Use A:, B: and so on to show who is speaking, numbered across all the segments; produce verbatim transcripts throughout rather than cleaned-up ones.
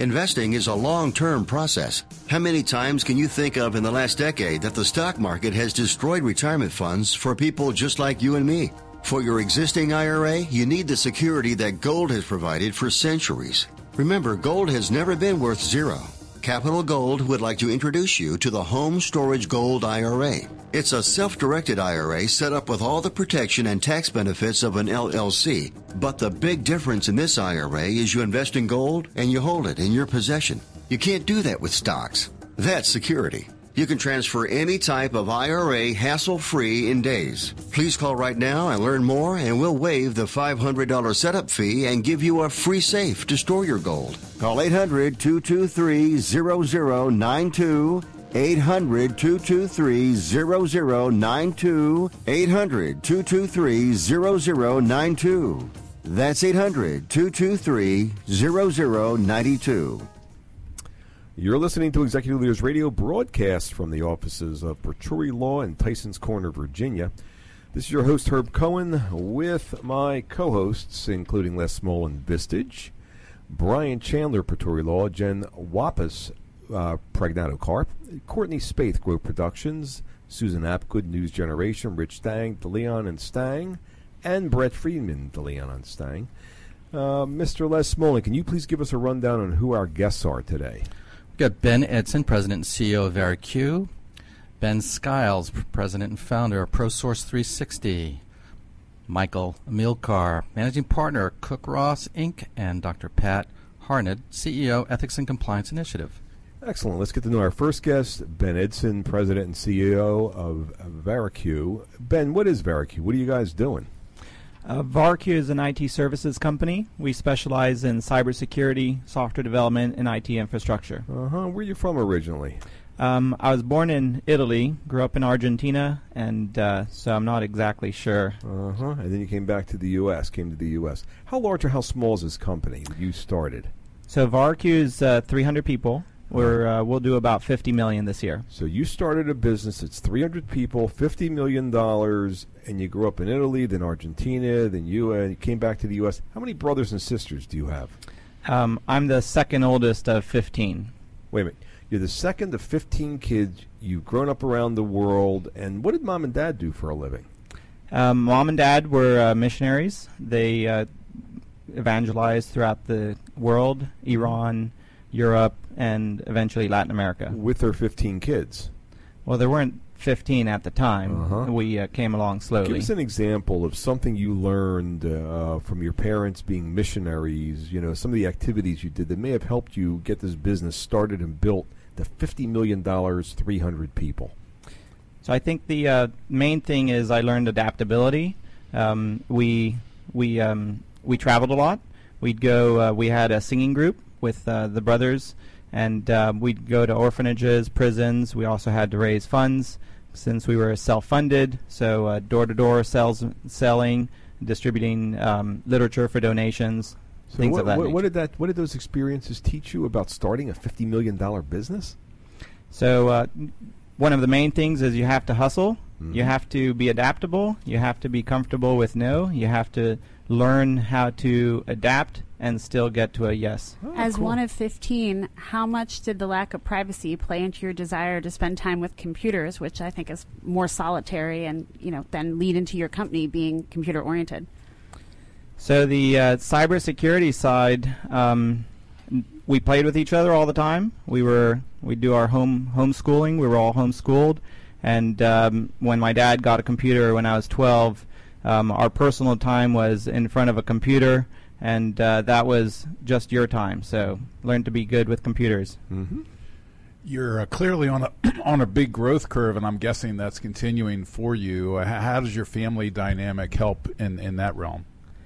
A: Investing is a long-term process. How many times can you think of in the last decade that the stock market has destroyed retirement funds for people just like you and me? For your existing I R A, you need the security that gold has provided for centuries. Remember, gold has never been worth zero. Capital Gold would like to introduce you to the Home Storage Gold I R A. It's a self-directed I R A set up with all the protection and tax benefits of an L L C. But the big difference in this I R A is you invest in gold and you hold it in your possession. You can't do that with stocks. That's security. You can transfer any type of I R A hassle-free in days. Please call right now and learn more, and we'll waive the five hundred dollars setup fee and give you a free safe to store your gold. Call eight hundred, two two three, zero zero nine two, eight hundred, two two three, zero zero nine two, eight hundred, two two three, zero zero nine two. That's eight hundred, two two three, zero zero nine two.
B: You're listening to Executive Leaders Radio, broadcast from the offices of Berturi Law in Tysons Corner, Virginia. This is your host, Herb Cohen, with my co-hosts, including Les Small and Vistage, Brian Chandler, Berturi Law, Jen Wappus, uh, Pragnato Carp, Courtney Spaeth, Grove Productions, Susan Apgood, News Generation, Rich Stang, DeLeon and Stang, and Brett Friedman, DeLeon and Stang. Uh, Mister Les Smolin, can you please give us a rundown on who our guests are today?
C: We've got Ben Edson, President and C E O of VeriQ. Ben Skiles, President and Founder of ProSource three sixty. Michael Amilcar, Managing Partner at Cook Ross, Incorporated. And Doctor Pat Harned, C E O, Ethics and Compliance Initiative.
B: Excellent. Let's get to know our first guest, Ben Edson, President and C E O of VeriQ. Ben, what is VeriQ? What are you guys doing?
D: Uh, VeriQ is an I T services company. We specialize in cybersecurity, software development, and I T infrastructure.
B: Uh-huh. Where are you from originally?
D: Um, I was born in Italy, grew up in Argentina, and uh, so I'm not exactly sure.
B: Uh-huh. And then you came back to the U S, came to the U S. How large or how small is this company that you started?
D: So VeriQ is uh, three hundred people. We're, uh, we'll do about fifty million dollars this year.
B: So you started a business that's three hundred people, fifty million dollars, and you grew up in Italy, then Argentina, then you, uh, you came back to the U S. How many brothers and sisters do you have?
D: Um, I'm the second oldest of fifteen.
B: Wait a minute. You're the second of fifteen kids. You've grown up around the world. And what did Mom and Dad do for a living?
D: Um, Mom and Dad were uh, missionaries. They uh, evangelized throughout the world, Iran, Europe, and eventually Latin America.
B: With their fifteen kids?
D: Well, there weren't fifteen at the time.
B: Uh-huh.
D: We uh, came along slowly.
B: Give us an example of something you learned uh, from your parents being missionaries, you know, some of the activities you did that may have helped you get this business started and built to fifty million dollars, three hundred people.
D: So I think the uh, main thing is I learned adaptability. Um, we we um, we traveled a lot. We'd go. Uh, we had a singing group with uh, the brothers, and uh, we'd go to orphanages, prisons. We also had to raise funds since we were self-funded. So uh, door-to-door sales, selling, distributing um, literature for donations,
B: so
D: things
B: what,
D: of that
B: what,
D: nature.
B: what did that? What did those experiences teach you about starting a fifty million dollars business?
D: So uh, one of the main things is you have to hustle.
B: Mm-hmm.
D: You have to be adaptable. You have to be comfortable with no. You have to learn how to adapt and still get to a yes.
E: Oh, As cool. One of fifteen, how much did the lack of privacy play into your desire to spend time with computers, which I think is more solitary, and you know, then lead into your company being computer oriented?
D: So the uh, cybersecurity side, um, we played with each other all the time. We were we do our home homeschooling. We were all homeschooled, and um, when my dad got a computer when I was twelve, um, our personal time was in front of a computer. And uh, that was just your time. So learn to be good with computers.
B: Mm-hmm.
F: You're uh, clearly on a on a big growth curve, and I'm guessing that's continuing for you. Uh, how does your family dynamic help in, in that realm?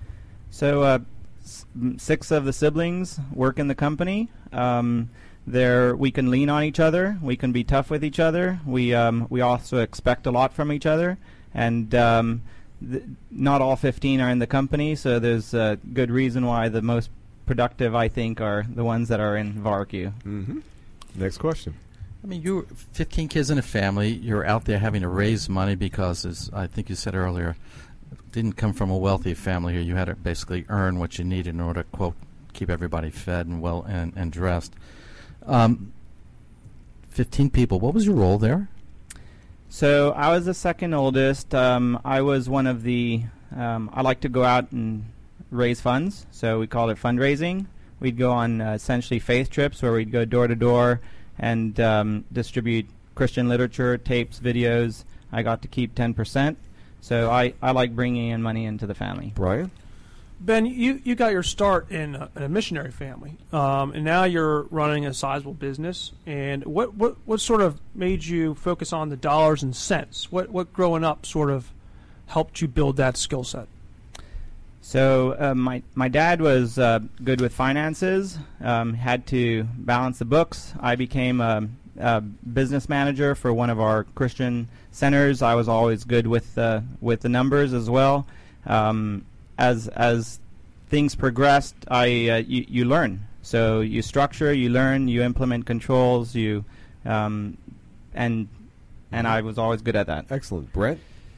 D: So uh, s- six of the siblings work in the company. Um, there, we can lean on each other. We can be tough with each other. We um, we also expect a lot from each other, and um, th- not all fifteen are in the company. So there's a good reason why the most productive, I think, are the ones that are in VeriQ.
B: Mm-hmm. Next question.
C: I mean, you fifteen kids in a family. You're out there having to raise money because, as I think you said earlier, didn't come from a wealthy family here. You had to basically earn what you needed in order to, quote, keep everybody fed and well and, and dressed. Um, Fifteen people. What was your role there?
D: So I was the second oldest. Um, I was one of the. Um, I like to go out and raise funds, so we called it fundraising. We'd go on uh, essentially faith trips where we'd go door to door and um, distribute Christian literature, tapes, videos. I got to keep ten percent. So I, I like bringing in money into the family.
B: Brian?
G: Ben, you, you got your start in a, in a missionary family, um, and now you're running a sizable business. And what, what, what sort of made you focus on the dollars and cents? What, what growing up sort of helped you build that skill set?
D: So uh, my my dad was uh, good with finances, um, had to balance the books. I became a, a business manager for one of our Christian centers. I was always good with uh, with the numbers as well. Um, as as things progressed, I uh, you, you learn. So you structure, you learn, you implement controls, you um, and and I was always good at that.
B: Excellent. Brett?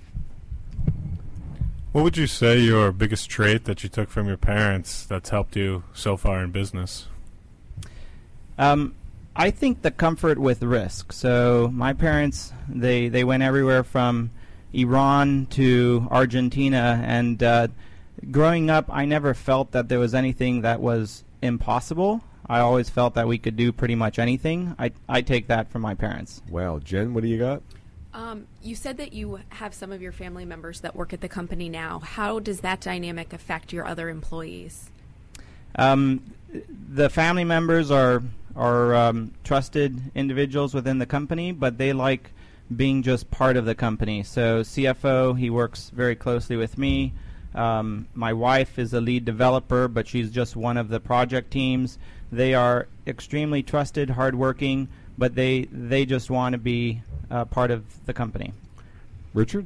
H: What would you say your biggest trait that you took from your parents that's helped you so far in business?
D: Um, I think the comfort with risk. So my parents, they, they went everywhere from Iran to Argentina, and uh, growing up, I never felt that there was anything that was impossible. I always felt that we could do pretty much anything. I, I take that from my parents.
B: Wow. Jen, what do you got?
I: Um, you said that you have some of your family members that work at the company now. How does that dynamic affect your other employees?
D: Um, the family members are are um, trusted individuals within the company, but they like being just part of the company. So C F O, he works very closely with me. Um, my wife is a lead developer, but she's just one of the project teams. They are extremely trusted, hardworking, but they they just want to be uh, part of the company.
B: Richard?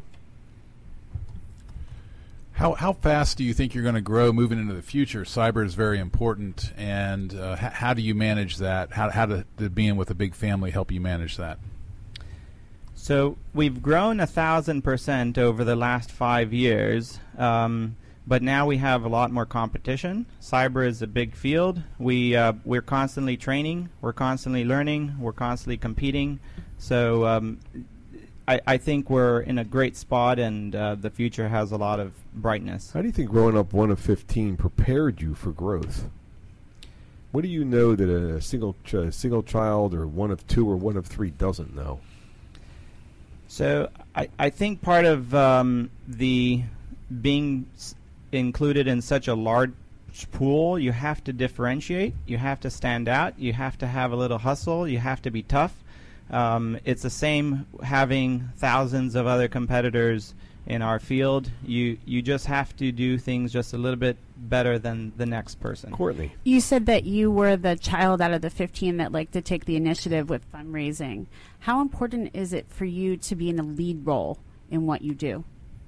F: How how fast do you think you're going to grow moving into the future? Cyber is very important, and uh, h- how do you manage that? How how did the being with a big family help you manage that?
D: So we've grown a thousand percent over the last five years, um, but now we have a lot more competition. Cyber is a big field. We uh, we're constantly training, we're constantly learning, we're constantly competing. So um, I, I think we're in a great spot, and uh, the future has a lot of brightness.
B: How do you think growing up one of fifteen prepared you for growth? What do you know that a single ch- single child or one of two or one of three doesn't know?
D: So I, I think part of um, the being s- included in such a large pool, you have to differentiate, you have to stand out, you have to have a little hustle, you have to be tough. Um, it's the same having thousands of other competitors in our field. You you just have to do things just a little bit better than the next person.
B: Courtney.
E: You said that you were the child out of the fifteen that liked to take the initiative with fundraising. How important is it for you to be in a lead role in what you do?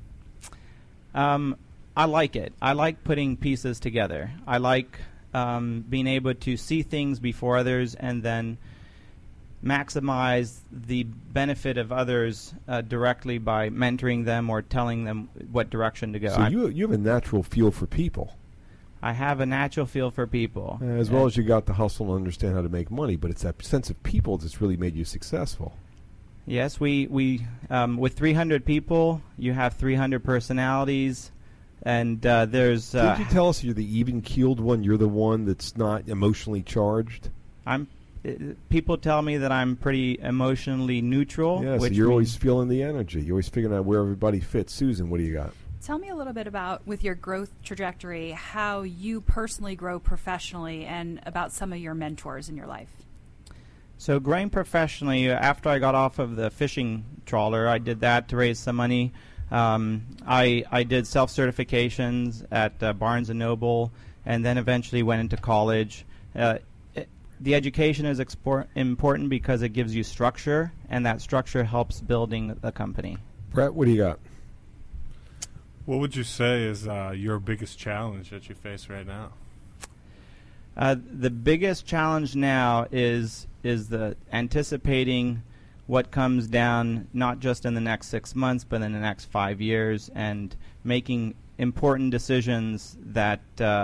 D: Um, I like it. I like putting pieces together. I like um, being able to see things before others and then maximize the benefit of others uh, directly by mentoring them or telling them what direction to go.
B: So
D: I,
B: you you have a natural feel for people.
D: I have a natural feel for people.
B: Uh, as well as you got the hustle and understand how to make money, but it's that sense of people that's really made you successful.
D: Yes, we, we um, with three hundred people, you have three hundred personalities, and uh, there's... Uh,
B: Did you tell us you're the even-keeled one? You're the one that's not emotionally charged?
D: I'm. Uh, people tell me that I'm pretty emotionally neutral.
B: Yes,
D: which
B: you're always
D: means-
B: feeling the energy. You're always figuring out where everybody fits. Susan, what do you got?
J: Tell me a little bit about, with your growth trajectory, how you personally grow professionally and about some of your mentors in your life.
D: So growing professionally, uh, after I got off of the fishing trawler, I did that to raise some money. Um, I, I did self-certifications at uh, Barnes and Noble, and then eventually went into college. Uh, it, the education is expor- important because it gives you structure, and that structure helps building the company.
B: Brett, what do you got?
H: What would you say is uh, your biggest challenge that you face right now?
D: Uh, the biggest challenge now is is the anticipating what comes down not just in the next six months but in the next five years and making important decisions that uh,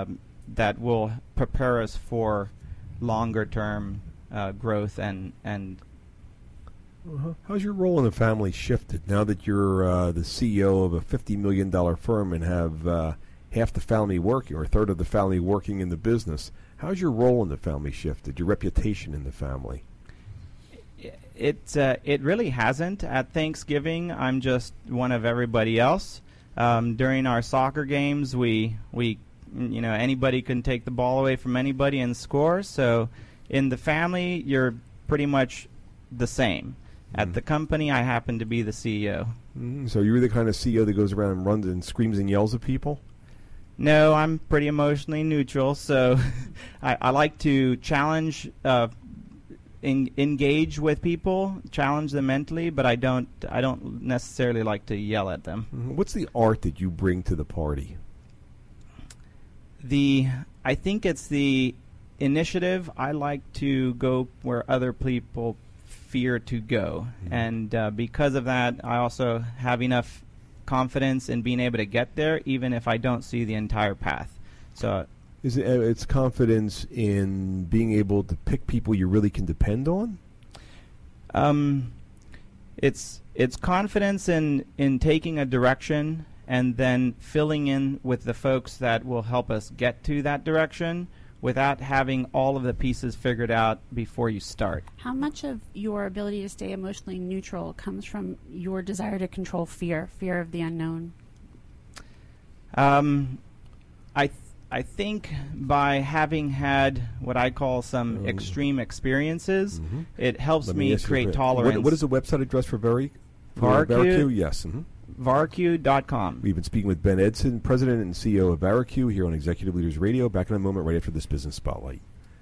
D: that will prepare us for longer term uh, growth and and.
B: Uh-huh. How's your role in the family shifted now that you're uh, the C E O of a fifty million dollars firm and have uh, half the family working or a third of the family working in the business? How's your role in the family shifted, your reputation in the family?
D: It, uh, it really hasn't. At Thanksgiving, I'm just one of everybody else. Um, during our soccer games, we, we, you know, anybody can take the ball away from anybody and score. So in the family, you're pretty much the same. At mm. the company, I happen to be the C E O.
B: Mm, so you're the kind of C E O that goes around and runs and screams and yells at people?
D: No, I'm pretty emotionally neutral. So I, I like to challenge, uh, in, engage with people, challenge them mentally, but I don't. I don't necessarily like to yell at them.
B: Mm-hmm. What's the art that you bring to the party?
D: The I think it's the initiative. I like to go where other people fear to go, mm-hmm. and uh, because of that, I also have enough confidence in being able to get there, even if I don't see the entire path. So,
B: is it uh, it's confidence in being able to pick people you really can depend on?
D: Um, it's it's confidence in in taking a direction and then filling in with the folks that will help us get to that direction, without having all of the pieces figured out before you start.
E: How much of your ability to stay emotionally neutral comes from your desire to control fear, fear of the unknown?
D: Um, I th- I think by having had what I call some um, extreme experiences, mm-hmm. it helps Let me, me create tolerance.
B: What, what is the website address for Very?
D: VarQ?
B: Yes. Mm-hmm.
D: VarQ dot com.
B: We've been speaking with Ben Edson, President and C E O of VarQ, here on Executive Leaders Radio. Back in a moment, right after this Business Spotlight.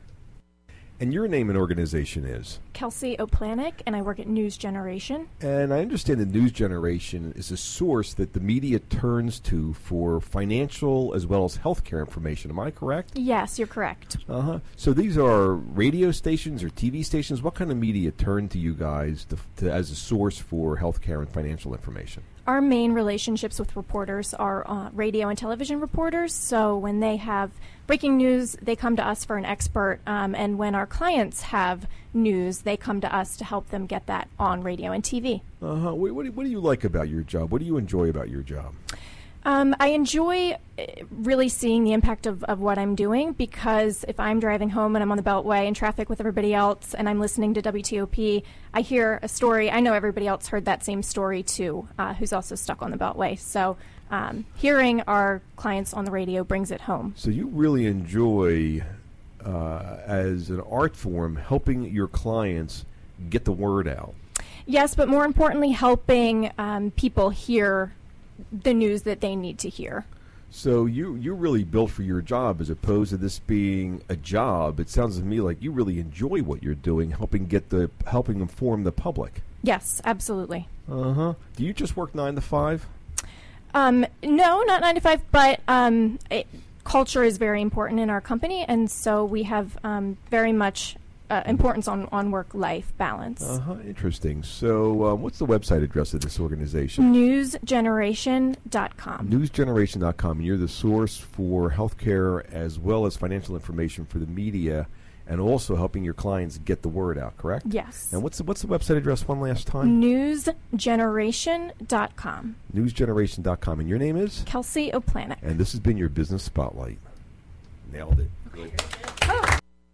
B: And your name and organization is?
K: Kelsey Oplanek, and I work at News Generation.
B: And I understand that News Generation is a source that the media turns to for financial as well as healthcare information. Am I correct?
K: Yes, you're correct.
B: Uh-huh. So these are radio stations or T V stations. What kind of media turn to you guys to, to, as a source for healthcare and financial information?
K: Our main relationships with reporters are uh, radio and television reporters. So when they have breaking news, they come to us for an expert. Um, and when our clients have news, they come to us to help them get that on radio and T V.
B: Uh-huh. What, what, do, what do you like about your job? What do you enjoy about your job?
K: Um, I enjoy really seeing the impact of, of what I'm doing, because if I'm driving home and I'm on the Beltway in traffic with everybody else and I'm listening to W T O P, I hear a story. I know everybody else heard that same story too, uh, who's also stuck on the Beltway. So um, hearing our clients on the radio brings it home.
B: So you really enjoy, uh, as an art form, helping your clients get the word out.
K: Yes, but more importantly, helping um, people hear the news that they need to hear.
B: So you you're really built for your job as opposed to this being a job. It sounds to me like you really enjoy what you're doing, helping get the helping inform the public.
K: Yes, absolutely.
B: Uh huh. Do you just work nine to five?
K: Um, no, not nine to five, but um, it, culture is very important in our company, and so we have um, very much Uh, importance on, on work-life balance.
B: Uh-huh, interesting. So um, what's the website address of this organization?
K: news generation dot com.
B: news generation dot com. And you're the source for healthcare as well as financial information for the media, and also helping your clients get the word out, correct?
K: Yes.
B: And what's the, what's the website address one last time?
K: news generation dot com.
B: news generation dot com. And your name is?
K: Kelsey Oplanek.
B: And this has been your Business Spotlight. Nailed it. Good. Oh.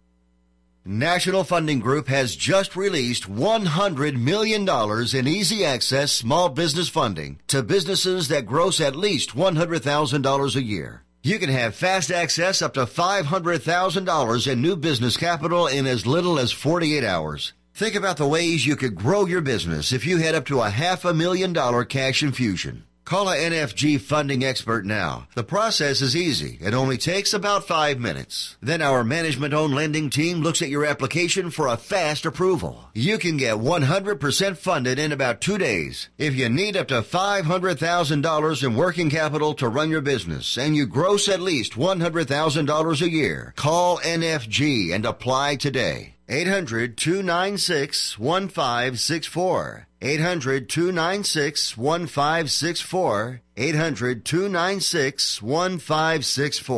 A: National Funding Group has just released one hundred million dollars in easy access small business funding to businesses that gross at least one hundred thousand dollars a year. You can have fast access up to five hundred thousand dollars in new business capital in as little as forty-eight hours. Think about the ways you could grow your business if you had up to a half a million dollar cash infusion. Call a N F G funding expert now. The process is easy. It only takes about five minutes. Then our management-owned lending team looks at your application for a fast approval. You can get one hundred percent funded in about two days. If you need up to five hundred thousand dollars in working capital to run your business and you gross at least one hundred thousand dollars a year, call N F G and apply today. eight hundred, two nine six, one five six four. eight hundred, two nine six, one five six four. eight hundred, two nine six, one five six four.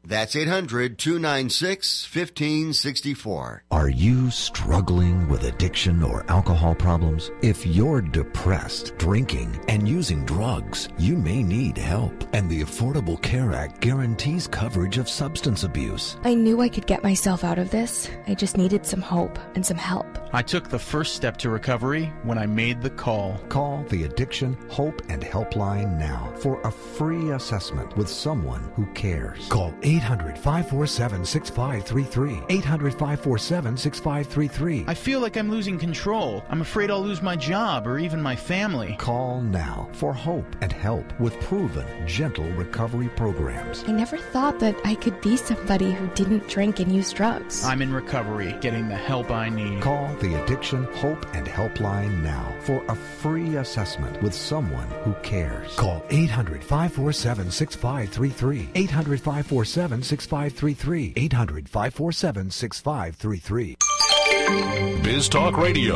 A: That's eight hundred, two nine six, one five six four.
L: Are you struggling with addiction or alcohol problems? If you're depressed, drinking, and using drugs, you may need help. And the Affordable Care Act guarantees coverage of substance abuse.
M: I knew I could get myself out of this. I just needed some hope and some help.
N: I took the first step to recovery when I made the call.
L: Call the Addiction, Hope, and Helpline now for a free assessment with someone who cares. Call eight hundred, five four seven, six five three three. eight hundred, five four seven, six five three three.
N: I feel like I'm losing control. I'm afraid I'll lose my job or even my family.
L: Call now for hope and help with proven, gentle recovery programs.
M: I never thought that I could be somebody who didn't drink and use drugs.
N: I'm in recovery, getting the help I need.
L: Call the Addiction, Hope, and Helpline now for a free assessment with someone who cares. Call eight hundred, five four seven, six five three three. eight hundred, five four seven, six five three three. eight hundred, five four seven, six five three three.
O: Biz Talk Radio.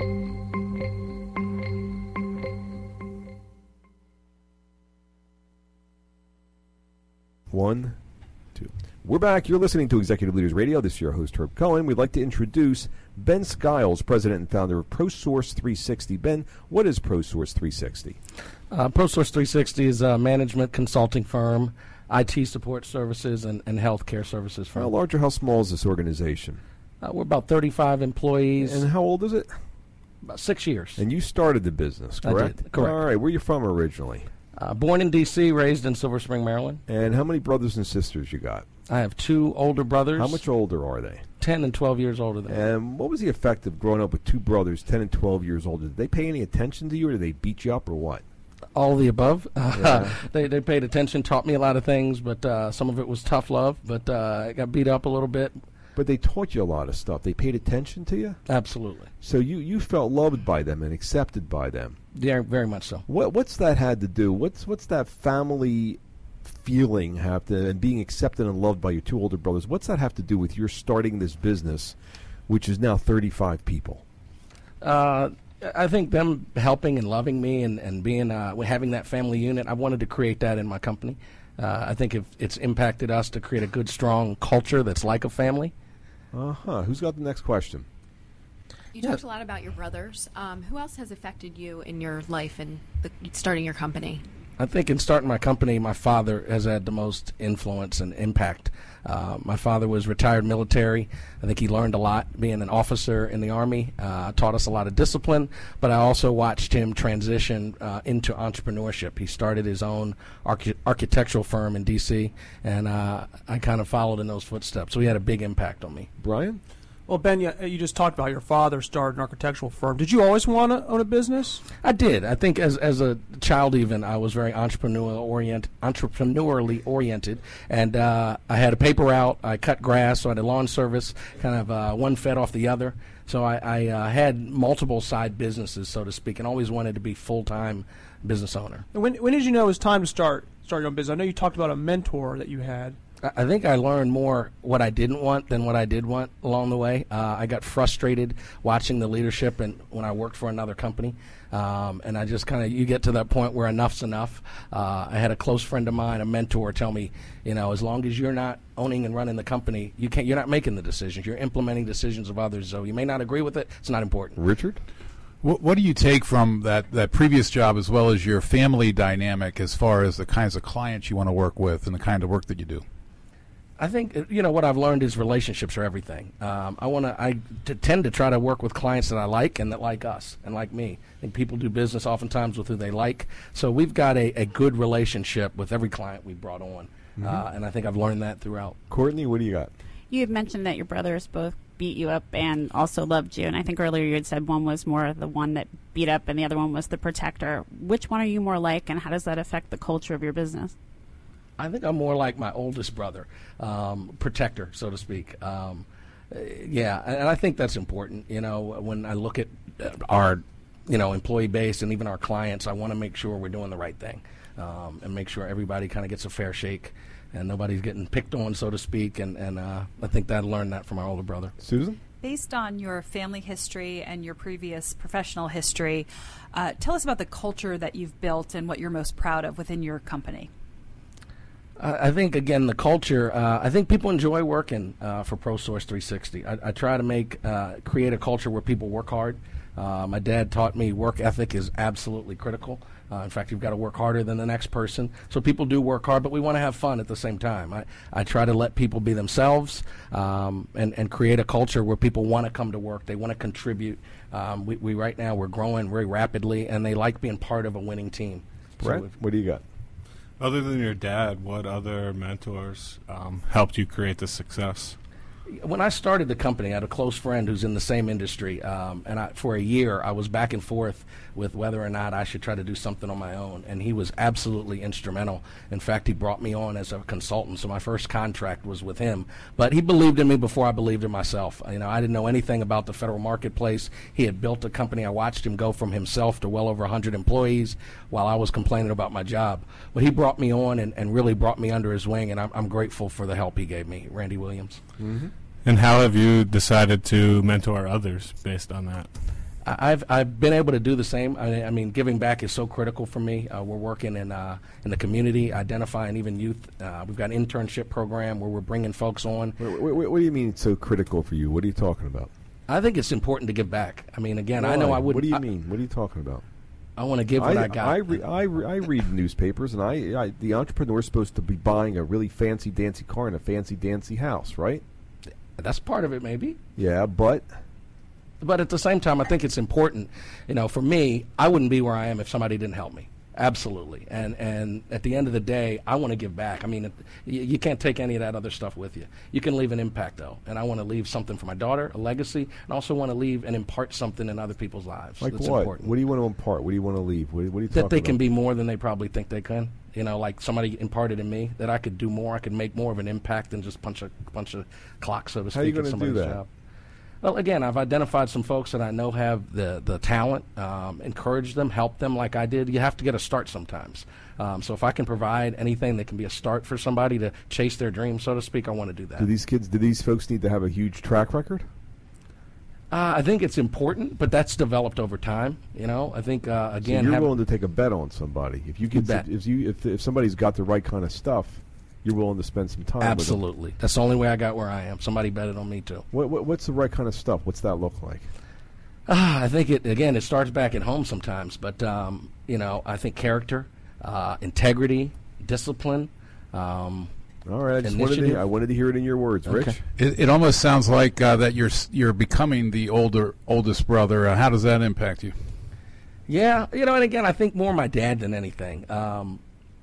B: One, two. We're back. You're listening to Executive Leaders Radio. This is your host, Herb Cohen. We'd like to introduce Ben Skiles, president and founder of ProSource three sixty. Ben, what is ProSource three sixty?
P: Uh, ProSource three sixty is a management consulting firm, I T support services, and, and healthcare services firm.
B: How large or how small is this organization?
P: Uh, we're about thirty-five employees.
B: And how old is it?
P: About six years.
B: And you started the business, correct?
P: I did, correct.
B: All right. Where are you from originally?
P: Uh, born in D C, raised in Silver Spring, Maryland.
B: And how many brothers and sisters you got?
P: I have two older brothers.
B: How much older are they?
P: ten and twelve years older than me.
B: And what was the effect of growing up with two brothers, ten and twelve years older? Did they pay any attention to you, or did they beat you up, or what?
P: All the above.
B: Yeah.
P: Uh, they they paid attention, taught me a lot of things, but uh, some of it was tough love. But uh, I got beat up a little bit.
B: But they taught you a lot of stuff. They paid attention to you?
P: Absolutely.
B: So you, you felt loved by them and accepted by them.
P: Yeah, very much so.
B: What what's that had to do? What's what's that family feeling have to, and being accepted and loved by your two older brothers? What's that have to do with your starting this business, which is now thirty-five people?
P: Uh, I think them helping and loving me and and being uh, having that family unit. I wanted to create that in my company. Uh, I think if it's impacted us to create a good, strong culture that's like a family.
B: Uh huh. Who's got the next question?
I: You talked a lot about your brothers. Um, who else has affected you in your life and the, starting your company?
P: I think in starting my company, my father has had the most influence and impact. Uh, my father was retired military. I think he learned a lot being an officer in the Army, uh, taught us a lot of discipline, but I also watched him transition uh, into entrepreneurship. He started his own archi- architectural firm in D C, and uh, I kind of followed in those footsteps. So he had a big impact on me.
B: Brian?
G: Well, Ben, you, you just talked about your father started an architectural firm. Did you always want to own a business?
P: I did. I think as as a child, even I was very entrepreneur orient, entrepreneurially oriented, and uh, I had a paper route. I cut grass, so I had a lawn service. Kind of uh, one fed off the other. So I, I uh, had multiple side businesses, so to speak, and always wanted to be full time business owner.
G: And when when did you know it was time to start start your own business? I know you talked about a mentor that you had.
P: I think I learned more what I didn't want than what I did want along the way. Uh, I got frustrated watching the leadership and when I worked for another company. Um, and I just kind of, you get to that point where enough's enough. Uh, I had a close friend of mine, a mentor, tell me, you know, as long as you're not owning and running the company, you can't, you're not making the decisions. You're implementing decisions of others. So you may not agree with it. It's not important.
B: Richard?
F: What, what do you take from that, that previous job as well as your family dynamic as far as the kinds of clients you want to work with and the kind of work that you do?
P: I think, you know, what I've learned is relationships are everything. Um, I want to, I t- tend to try to work with clients that I like and that like us and like me. I think people do business oftentimes with who they like. So we've got a, a good relationship with every client we brought on. Mm-hmm. Uh, and I think I've learned that throughout.
B: Courtney, what do you got?
E: You had mentioned that your brothers both beat you up and also loved you. And I think earlier you had said one was more the one that beat up and the other one was the protector. Which one are you more like, and how does that affect the culture of your business?
P: I think I'm more like my oldest brother, um, protector, so to speak. Um, yeah, and I think that's important. You know, when I look at our, you know, employee base and even our clients, I want to make sure we're doing the right thing um, and make sure everybody kind of gets a fair shake and nobody's getting picked on, so to speak. And, and uh, I think I learned that from our older brother.
B: Susan?
J: Based on your family history and your previous professional history, uh, tell us about the culture that you've built and what you're most proud of within your company.
P: I I think, again, the culture, uh, I think people enjoy working uh, for ProSource three sixty. I, I try to make, uh, create a culture where people work hard. Uh, my dad taught me work ethic is absolutely critical. Uh, in fact, you've got to work harder than the next person. So people do work hard, but we want to have fun at the same time. I, I try to let people be themselves um, and, and create a culture where people want to come to work. They want to contribute. Um, we, we right now, we're growing very rapidly, and they like being part of a winning team.
B: Brett,
P: So
B: what do you got?
H: Other than your dad, what other mentors um, helped you create this success?
P: When I started the company, I had a close friend who's in the same industry, um, and I, for a year I was back and forth with whether or not I should try to do something on my own, and he was absolutely instrumental. In fact, he brought me on as a consultant, so my first contract was with him. But he believed in me before I believed in myself. You know, I didn't know anything about the federal marketplace. He had built a company. I watched him go from himself to well over one hundred employees while I was complaining about my job. But he brought me on and, and really brought me under his wing, and I'm, I'm grateful for the help he gave me, Randy Williams.
B: Mm-hmm.
H: And how have you decided to mentor others based on that?
P: I've I've been able to do the same. I, I mean, giving back is so critical for me. Uh, we're working in uh, in the community, identifying even youth. Uh, we've got an internship program where we're bringing folks on.
B: What, what, what do you mean it's so critical for you? What are you talking about?
P: I think it's important to give back. I mean, again,
B: Why?
P: I know I wouldn't.
B: What do you
P: I,
B: mean? What are you talking about?
P: I want to give what I, I got.
B: I, re, I, re, I read newspapers, and I, I the entrepreneur's supposed to be buying a really fancy dancy car and a fancy dancy house, right?
P: That's part of it, maybe.
B: Yeah, but
P: But at the same time, I think it's important. You know, for me, I wouldn't be where I am if somebody didn't help me. Absolutely. And and at the end of the day, I want to give back. I mean, it, you, you can't take any of that other stuff with you. You can leave an impact, though. And I want to leave something for my daughter, a legacy, and also want to leave and impart something in other people's lives.
B: like
P: that's
B: what?
P: important.
B: What do you want to impart? What do you want to leave? What, what are you
P: That
B: talking
P: they
B: about?
P: can be more than they probably think they can. You know, like somebody imparted in me that I could do more. I could make more of an impact than just punch a punch a clock, so to speak.
B: How are you
P: at
B: going to do
P: somebody's
B: that?
P: job. Well, again, I've identified some folks that I know have the, the talent, um, encourage them, help them like I did. You have to get a start sometimes. Um, so if I can provide anything that can be a start for somebody to chase their dream, so to speak, I want to do that.
B: Do these kids, do these folks need to have a huge track record?
P: Uh, I think it's important, but that's developed over time. You know, I think, uh, again...
B: So you're
P: have,
B: willing to take a bet on somebody. If you,
P: You
B: get,
P: bet.
B: if you if, if somebody's got the right kind of stuff, you're willing to spend some time with them.
P: Absolutely. That's the only way I got where I am. Somebody betted on me, too.
B: What, what, what's the right kind of stuff? What's that look like?
P: Uh, I think, it again, it starts back at home sometimes. But, um, you know, I think character, uh, integrity, discipline, um,
B: All right, I just wanted to, I wanted to hear it in your words, Rich.
P: Okay.
F: It, it almost sounds like uh, that you're s- you're becoming the older oldest brother. Uh, how does that impact you?
P: Yeah, you know, and again, I think more my dad than anything. Um,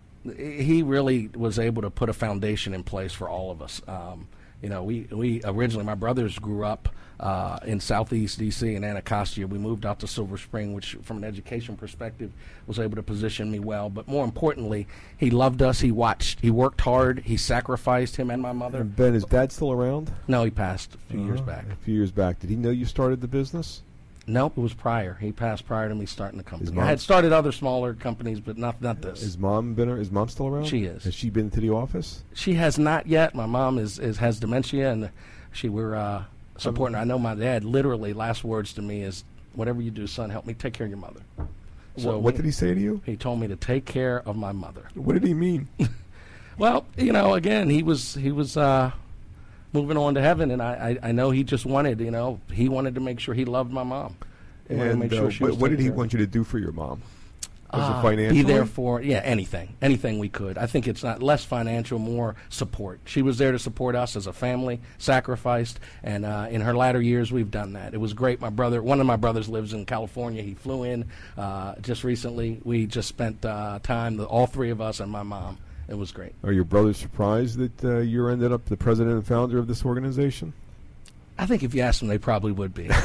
P: he really was able to put a foundation in place for all of us. Um, you know, we, we originally, my brothers grew up uh, in Southeast D C in Anacostia. We moved out to Silver Spring, which from an education perspective was able to position me well. But more importantly, he loved us. He watched. He worked hard. He sacrificed, him and my mother.
B: And Ben, is Dad still around?
P: No, he passed a few years
B: Uh,
P: back.
B: A few years back. Did he know you started the business?
P: Nope, it was prior. He passed prior to me starting the company.
B: mom-
P: I had started other smaller companies, but not not this.
B: Is mom been? Is mom still around?
P: She is.
B: Has she been to the office?
P: She has not yet. My mom is, is has dementia, and she we're uh, supporting her. I know my dad. Literally, last words to me is, "Whatever you do, son, help me take care of your mother."
B: What- what did he say to you?
P: He told me to take care of my mother.
B: What did he mean?
P: Well, you know, again, he was he was uh, moving on to heaven, and I, I I know he just wanted, you know, he wanted to make sure he loved my mom. He wanted to
B: And
P: make
B: uh,
P: sure she
B: what,
P: was
B: what did
P: taken
B: he
P: care of.
B: want you to do for your mom? Was
P: Uh,
B: it financially?
P: Be there for, yeah, anything. Anything we could. I think it's not less financial, more support. She was there to support us as a family, sacrificed, and uh, in her latter years, we've done that. It was great. My brother, one of my brothers lives in California. He flew in uh, just recently. We just spent uh, time, the, all three of us and my mom. It was great.
B: Are your brothers surprised that uh, you ended up the president and founder of this organization?
P: I think if you asked them, they probably would be.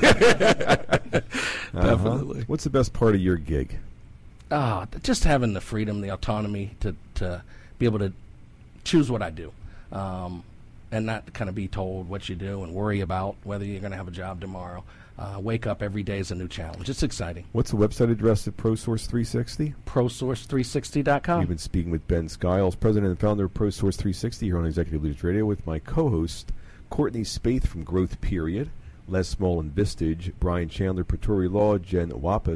B: Uh-huh.
P: Definitely.
B: What's the best part of your gig?
P: Ah, just having the freedom, the autonomy to, to be able to choose what I do, um, and not kind of be told what you do and worry about whether you're going to have a job tomorrow. Uh, wake up every day is a new challenge. It's exciting.
B: What's the website address at ProSource three sixty?
P: ProSource three sixty dot com.
B: We've been speaking with Ben Skiles, president and founder of ProSource three sixty, here on Executive Leaders Radio, with my co-host Courtney Spaeth from Growth Period, Les Small and Vistage, Brian Chandler, Pretori Law, Jen Wapas,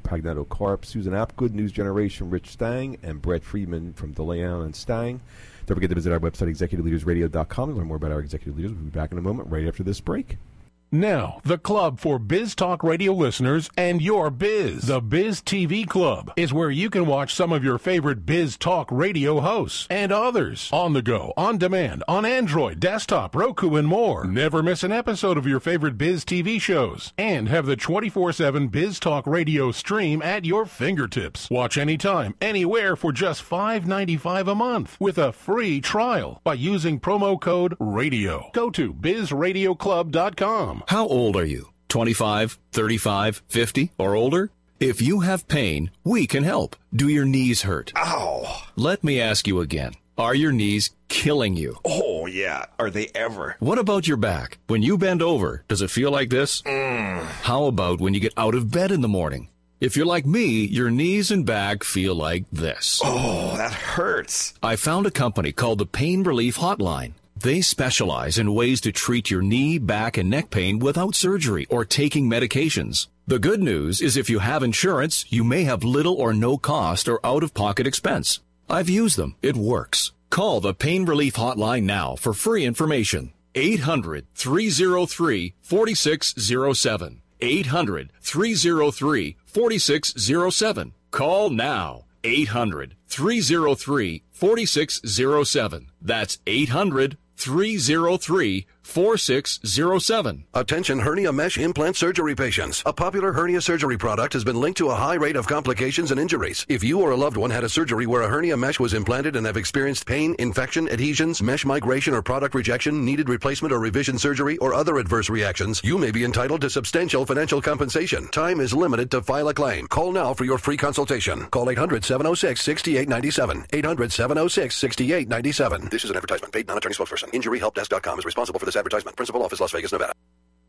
B: Pagnetto Carp, Susan Apgood, News Generation, Rich Stang, and Brett Friedman from DeLeon and Stang. Don't forget to visit our website, executive leaders radio dot com, to learn more about our executive leaders. We'll be back in a moment, right after this break.
O: Now, the club for Biz Talk Radio listeners and your biz. The Biz T V Club is where you can watch some of your favorite Biz Talk Radio hosts and others on the go, on demand, on Android, desktop, Roku, and more. Never miss an episode of your favorite Biz T V shows and have the twenty-four seven Biz Talk Radio stream at your fingertips. Watch anytime, anywhere for just five dollars and ninety-five cents a month with a free trial by using promo code RADIO. Go to biz radio club dot com.
Q: How old are you? twenty-five, thirty-five, fifty, or older? If you have pain, we can help. Do your knees hurt?
R: Ow!
Q: Let me ask you again. Are your knees killing you?
R: Oh, yeah. Are they ever?
Q: What about your back? When you bend over, does it feel like this?
R: Mm.
Q: How about when you get out of bed in the morning? If you're like me, your knees and back feel like this.
R: Oh, that hurts.
Q: I found a company called the Pain Relief Hotline. They specialize in ways to treat your knee, back, and neck pain without surgery or taking medications. The good news is if you have insurance, you may have little or no cost or out-of-pocket expense. I've used them. It works. Call the Pain Relief Hotline now for free information. eight hundred, three oh three, four six oh seven. eight hundred, three oh three, four six oh seven. Call now. eight hundred, three oh three, four six oh seven. That's eight hundred, three oh three, four six oh seven.
S: Attention hernia mesh implant surgery patients. A popular hernia surgery product has been linked to a high rate of complications and injuries. If you or a loved one had a surgery where a hernia mesh was implanted and have experienced pain, infection, adhesions, mesh migration, or product rejection, needed replacement or revision surgery, or other adverse reactions, you may be entitled to substantial financial compensation. Time is limited to file a claim. Call now for your free consultation. Call eight hundred, seven oh six, six eight nine seven. eight hundred, seven oh six, six eight nine seven. This is an advertisement. Paid non-attorney spokesperson. injury help desk dot com is responsible for this advertisement. Principal office, Las Vegas, Nevada.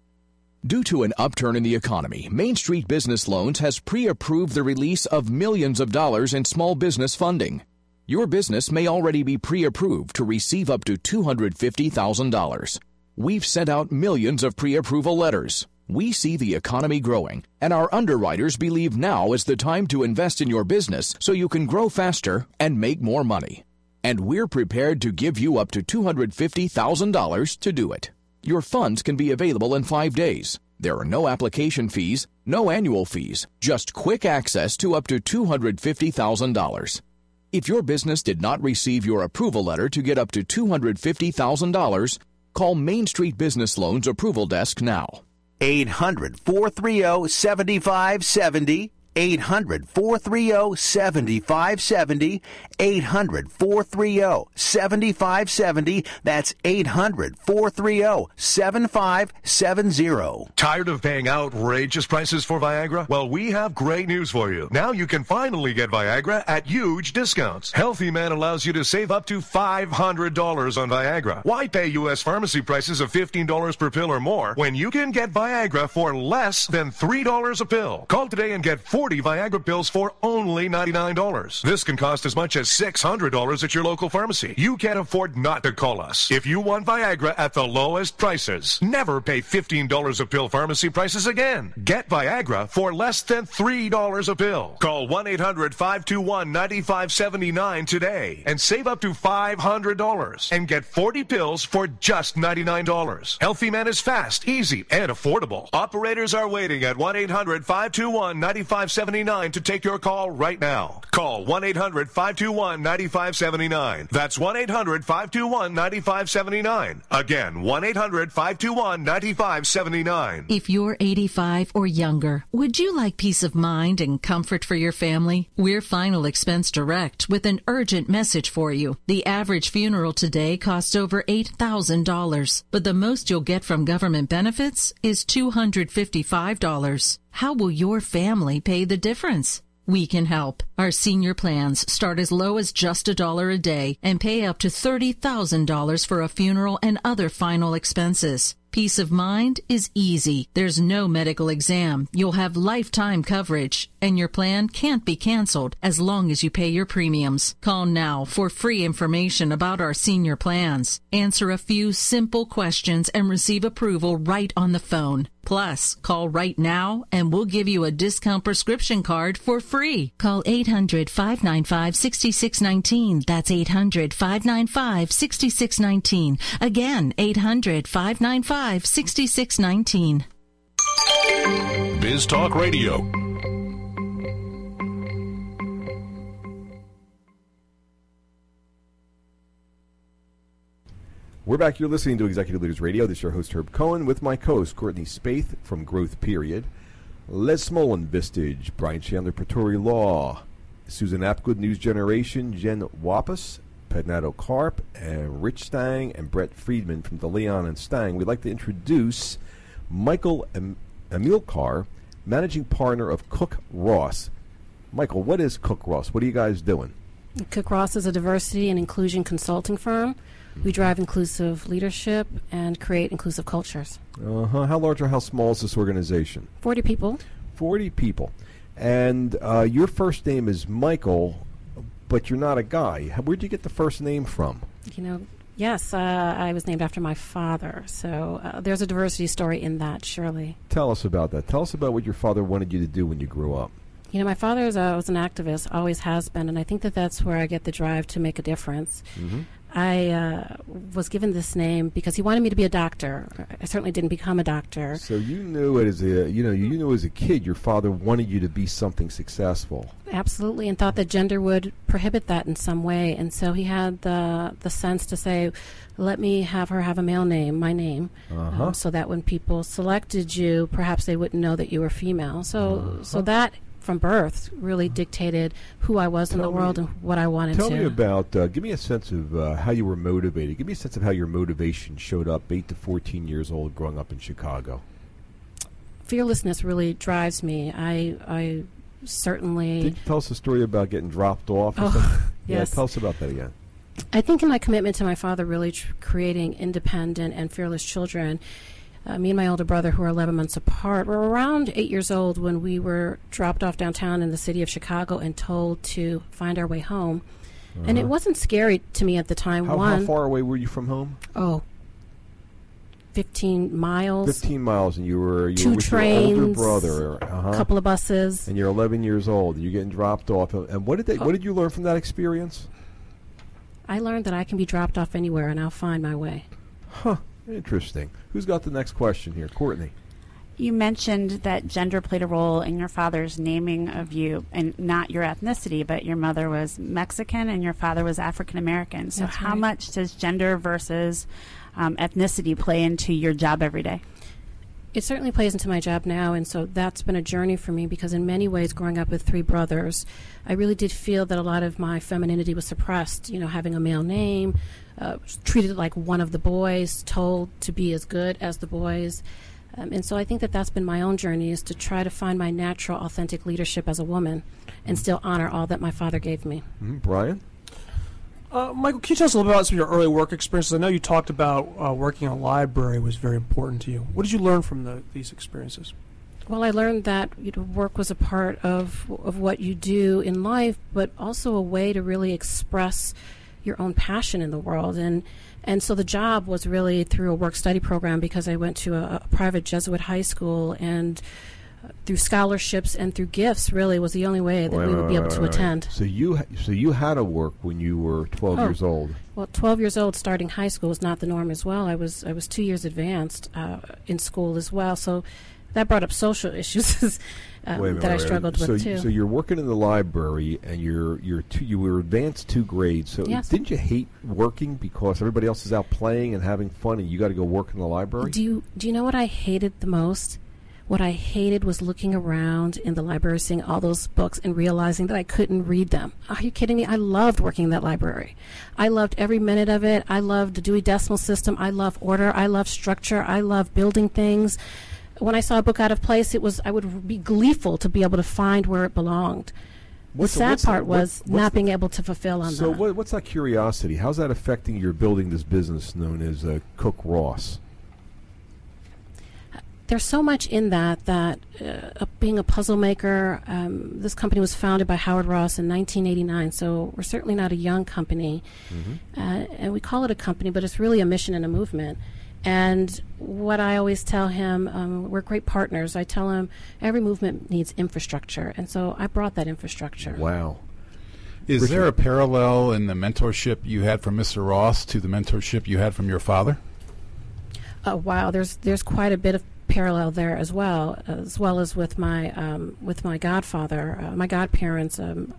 T: Due to an upturn in the economy, Main Street Business Loans has pre-approved the release of millions of dollars in small business funding. Your business may already be pre-approved to receive up to two hundred fifty thousand dollars. We've sent out millions of pre-approval letters. We see the economy growing, and our underwriters believe now is the time to invest in your business so you can grow faster and make more money. And we're prepared to give you up to two hundred fifty thousand dollars to do it. Your funds can be available in five days. There are no application fees, no annual fees, just quick access to up to two hundred fifty thousand dollars. If your business did not receive your approval letter to get up to two hundred fifty thousand dollars, call Main Street Business Loans Approval Desk now.
U: eight hundred, four three zero, seven five seven zero. eight hundred, four three zero, seven five seven zero. eight hundred, four three zero, seven five seven zero. That's eight hundred, four three zero, seven five seven zero.
V: Tired of paying outrageous prices for Viagra? Well, we have great news for you. Now you can finally get Viagra at huge discounts. Healthy Man allows you to save up to five hundred dollars on Viagra. Why pay U S pharmacy prices of fifteen dollars per pill or more when you can get Viagra for less than three dollars a pill? Call today and get forty Viagra pills for only ninety-nine dollars. This can cost as much as six hundred dollars at your local pharmacy. You can't afford not to call us. If you want Viagra at the lowest prices, never pay fifteen dollars a pill pharmacy prices again. Get Viagra for less than three dollars a pill. Call one eight hundred, five two one, nine five seven nine today and save up to five hundred dollars and get forty pills for just ninety-nine dollars. Healthy Man is fast, easy, and affordable. Operators are waiting at one eight hundred, five two one, nine five seven nine to take your call right now. Call one eight hundred, five two one, nine five seven nine. That's one eight hundred, five two one, nine five seven nine. Again, one eight hundred, five two one, nine five seven nine.
W: If you're eighty-five or younger, would you like peace of mind and comfort for your family? We're Final Expense Direct with an urgent message for you. The average funeral today costs over eight thousand dollars, but the most you'll get from government benefits is two hundred fifty-five dollars. How will your family pay the difference? We can help. Our senior plans start as low as just a dollar a day and pay up to thirty thousand dollars for a funeral and other final expenses. Peace of mind is easy. There's no medical exam. You'll have lifetime coverage, and your plan can't be canceled as long as you pay your premiums. Call now for free information about our senior plans. Answer a few simple questions and receive approval right on the phone. Plus. Call right now and we'll give you a discount prescription card for free. Call eight hundred, five nine five, six six one nine. That's eight hundred, five nine five, six six one nine. Again, eight hundred, five nine five, six six one nine.
O: Biz Talk Radio.
B: We're back. You're listening to Executive Leaders Radio. This is your host, Herb Cohen, with my co-host, Courtney Spaeth from Growth Period, Les Smolin, Vistage, Brian Chandler, Pretori Law, Susan Apgood, News Generation, Jen Wapas, Pednato Carp, and Rich Stang, and Brett Friedman from DeLeon and Stang. We'd like to introduce Michael em- Amilcar, managing partner of Cook Ross. Michael, what is Cook Ross? What are you guys doing?
C: Cook Ross is a diversity and inclusion consulting firm. We drive inclusive leadership and create inclusive cultures.
B: Uh-huh. How large or how small is this organization?
C: forty people.
B: forty people. And uh, your first name is Michael, but you're not a guy. Where'd you get the first name from?
C: You know, yes, uh, I was named after my father. So uh, there's a diversity story in that, surely.
B: Tell us about that. Tell us about what your father wanted you to do when you grew up.
C: You know, my father was, uh, was an activist, always has been, and I think that that's where I get the drive to make a difference.
B: Mm-hmm.
C: I uh, was given this name because he wanted me to be a doctor. I certainly didn't become a doctor.
B: So you knew as a you know you knew as a kid your father wanted you to be something successful.
C: Absolutely, and thought that gender would prohibit that in some way. And so he had the the sense to say, "Let me have her have a male name, my name,
B: uh-huh.
C: um, so that when people selected you, perhaps they wouldn't know that you were female." So uh-huh. so that. From birth, really dictated who I was
B: tell
C: in the world
B: me,
C: and what I wanted
B: tell
C: to.
B: Tell me about, uh, give me a sense of uh, how you were motivated. Give me a sense of how your motivation showed up eight to fourteen years old growing up in Chicago.
C: Fearlessness really drives me. I I certainly...
B: Did you tell us a story about getting dropped off or
C: oh,
B: something?
C: Yes.
B: Yeah, tell us about that again.
C: I think in my commitment to my father really tr- creating independent and fearless children, Uh, me and my older brother, who are eleven months apart, were around eight years old when we were dropped off downtown in the city of Chicago and told to find our way home. Uh-huh. And it wasn't scary to me at the time.
B: How,
C: One,
B: how far away were you from home?
C: Oh, fifteen miles.
B: Fifteen miles, and you were you
C: two
B: were with
C: trains,
B: your older brother. A
C: uh-huh. couple of buses,
B: and you're eleven years old. And you're getting dropped off. And what did they? Oh. What did you learn from that experience?
C: I learned that I can be dropped off anywhere, and I'll find my way.
B: Huh. Interesting. Who's got the next question here? Courtney.
E: You mentioned that gender played a role in your father's naming of you, and not your ethnicity, but your mother was Mexican and your father was African American. So
C: That's
E: how
C: right.
E: much does gender versus um, ethnicity play into your job every day?
C: It certainly plays into my job now, and so that's been a journey for me because in many ways, growing up with three brothers, I really did feel that a lot of my femininity was suppressed. You know, having a male name, uh, treated like one of the boys, told to be as good as the boys. Um, and so I think that that's been my own journey, is to try to find my natural, authentic leadership as a woman and still honor all that my father gave me.
B: Mm-hmm. Brian?
G: Uh, Michael, can you tell us a little bit about some of your early work experiences? I know you talked about uh, working in a library was very important to you. What did you learn from the, these experiences?
C: Well, I learned that you know, work was a part of of what you do in life, but also a way to really express your own passion in the world. And and so the job was really through a work-study program because I went to a, a private Jesuit high school, and uh, through scholarships and through gifts really was the only way that
B: wait,
C: we would
B: wait,
C: be able
B: wait,
C: to
B: wait.
C: attend.
B: So you ha- so you had to work when you were twelve
C: Oh.
B: years old.
C: Well, twelve years old starting high school was not the norm as well. I was I was two years advanced uh, in school as well, so that brought up social issues um,
B: Wait a minute,
C: that I
B: wait a
C: struggled
B: minute.
C: with
B: so,
C: too.
B: So you're working in the library, and you're you're two, you were advanced two grades. So
C: Yes.
B: didn't you hate working because everybody else is out playing and having fun, and you got to go work in the library?
C: Do you do you know what I hated the most? What I hated was looking around in the library, seeing all those books, and realizing that I couldn't read them. Are you kidding me? I loved working in that library. I loved every minute of it. I loved the Dewey Decimal System. I loved order. I loved structure. I loved building things. When I saw a book out of place, it was I would be gleeful to be able to find where it belonged.
B: What's
C: the
B: the-
C: sad
B: what's the-
C: part
B: what-
C: was
B: what's
C: not
B: the-
C: being able to fulfill on
B: So
C: that.
B: what, what's that curiosity? How's that affecting your building this business known as uh, Cook Ross?
C: There's so much in that that uh, being a puzzle maker, um, this company was founded by Howard Ross in nineteen eighty-nine, so we're certainly not a young company.
B: Mm-hmm.
C: Uh, and we call it a company, but it's really a mission and a movement. And what I always tell him, um, we're great partners. I tell him every movement needs infrastructure, and so I brought that infrastructure.
B: Wow.
F: Is
B: Richard.
F: there a parallel in the mentorship you had from Mister Ross to the mentorship you had from your father?
C: Uh, wow, there's there's quite a bit of parallel there as well, as well as with my um, with my godfather. Uh, my godparents um,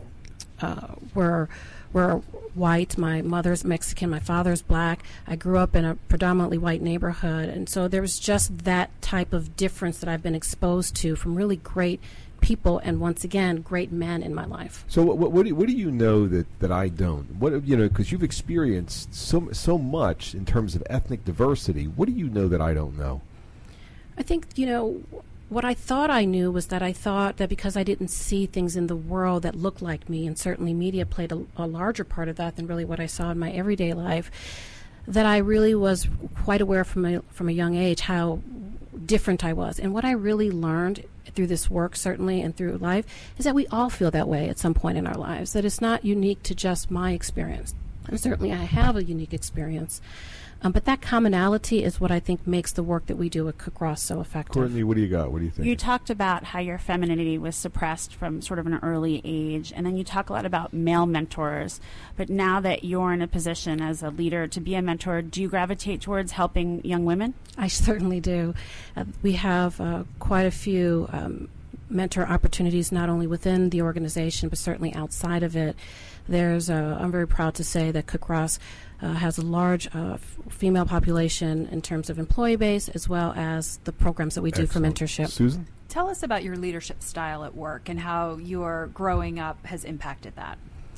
C: uh, were were white. My mother's Mexican. My father's black. I grew up in a predominantly white neighborhood, and so there was just that type of difference that I've been exposed to from really great people, and once again, great men in my life.
B: So what, what, what, do, what do you know that, that I don't? What you know, because you've experienced so so much in terms of ethnic diversity. What do you know that I don't know?
C: I think, you know, what I thought I knew was that I thought that because I didn't see things in the world that looked like me, and certainly media played a, a larger part of that than really what I saw in my everyday life, that I really was quite aware from a, from a young age how different I was. And what I really learned through this work, certainly, and through life, is that we all feel that way at some point in our lives, that it's not unique to just my experience. And certainly I have a unique experience. Um, but that commonality is what I think makes the work that we do at Cook Ross so effective.
B: Courtney, what do you got? What do you think?
E: You talked about how your femininity was suppressed from sort of an early age, and then you talk a lot about male mentors. But now that you're in a position as a leader to be a mentor, do you gravitate towards helping young women?
C: I certainly do. Uh, we have uh, quite a few um, mentor opportunities, not only within the organization, but certainly outside of it. There's, uh, I'm very proud to say that Cook Ross Uh, has a large uh, f- female population in terms of employee base, as well as the programs that we do
B: Excellent.
C: for mentorship.
B: Susan?
J: Tell us about your leadership style at work and how your growing up has impacted that.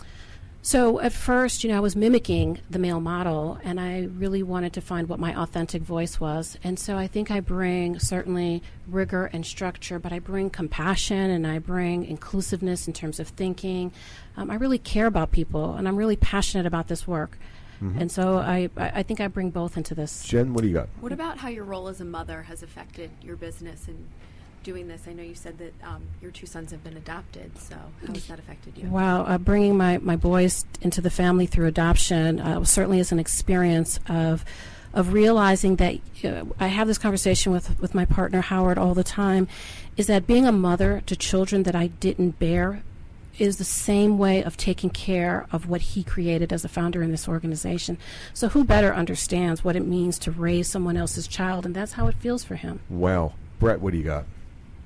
C: So at first, you know, I was mimicking the male model, and I really wanted to find what my authentic voice was. And so I think I bring certainly rigor and structure, but I bring compassion and I bring inclusiveness in terms of thinking. Um, I really care about people, and I'm really passionate about this work. Mm-hmm. And so I, I think I bring both into this.
B: Jen, what do you got?
I: What about how your role as a mother has affected your business in doing this? I know you said that um, your two sons have been adopted, so how has that affected you?
C: Wow, uh, bringing my, my boys into the family through adoption uh, certainly is an experience of of realizing that uh, I have this conversation with, with my partner Howard all the time, is that being a mother to children that I didn't bear is the same way of taking care of what he created as a founder in this organization. So who better understands what it means to raise someone else's child, and that's how it feels for him.
B: Wow. Brett, what do you got?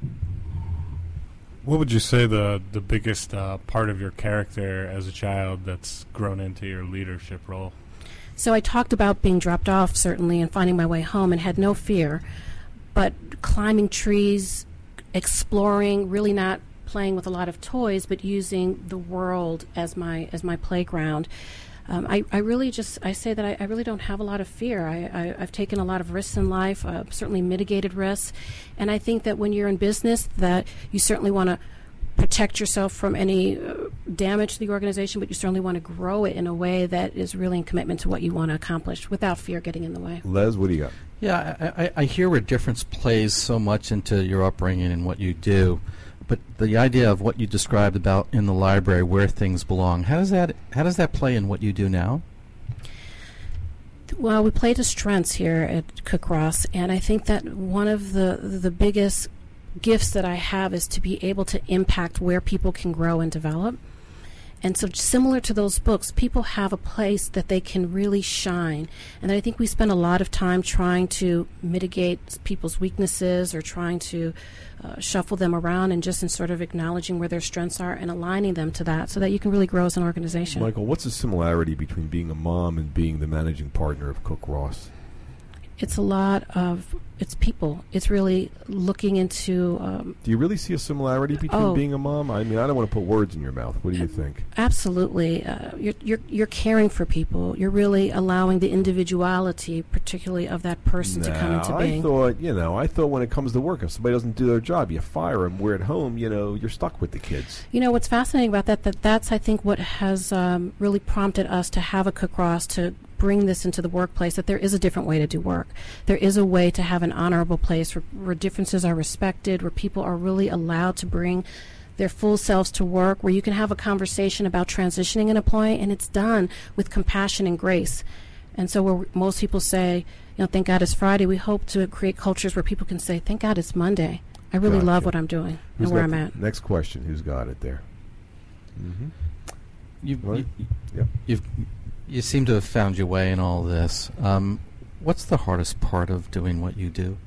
H: What would you say the, the biggest uh, part of your character as a child that's grown into your leadership role?
C: So I talked about being dropped off, certainly, and finding my way home and had no fear, but climbing trees, exploring, really not playing with a lot of toys, but using the world as my as my playground. Um, I, I really just, I say that I, I really don't have a lot of fear. I, I, I've taken a lot of risks in life, uh, certainly mitigated risks, and I think that when you're in business that you certainly want to protect yourself from any uh, damage to the organization, but you certainly want to grow it in a way that is really in commitment to what you want to accomplish without fear getting in the way.
B: Les, what do you got?
A: Yeah, I, I, I hear where difference plays so much into your upbringing and what you do. But the idea of what you described about in the library, where things belong, how does that how does that play in what you do now?
C: Well, we play to strengths here at Cook Ross, and I think that one of the the biggest gifts that I have is to be able to impact where people can grow and develop. And so similar to those books, people have a place that they can really shine. And I think we spend a lot of time trying to mitigate people's weaknesses or trying to uh, shuffle them around, and just in sort of acknowledging where their strengths are and aligning them to that so that you can really grow as an organization.
B: Michael, what's the similarity between being a mom and being the managing partner of Cook Ross?
C: It's a lot of, it's people. It's really looking into... Um,
B: Do you really see a similarity between
C: oh,
B: being a mom? I mean, I don't want to put words in your mouth. What do you think?
C: Absolutely. Uh, you're, you're, you're caring for people. You're really allowing the individuality, particularly of that person,
B: now,
C: to come into being.
B: I thought, you know, I thought when it comes to work, if somebody doesn't do their job, you fire them. We're at home, you know, you're stuck with the kids.
C: You know, what's fascinating about that, that that's, I think, what has um, really prompted us to have a Cook Ross, to bring this into the workplace, that there is a different way to do work. There is a way to have an honorable place where, where differences are respected, where people are really allowed to bring their full selves to work, where you can have a conversation about transitioning an employee, and it's done with compassion and grace. And so where most people say, you know, Thank God It's Friday, we hope to create cultures where people can say, thank God it's Monday. I really
B: Gotcha.
C: love what I'm doing
B: Who's
C: and where
B: got
C: I'm
B: the-
C: at.
B: Next question. Who's got it there? Mm-hmm.
A: You,
B: Right.
A: you,
B: Yep.
A: you've, you seem to have found your way in all this. Um, what's the hardest part of doing what you do?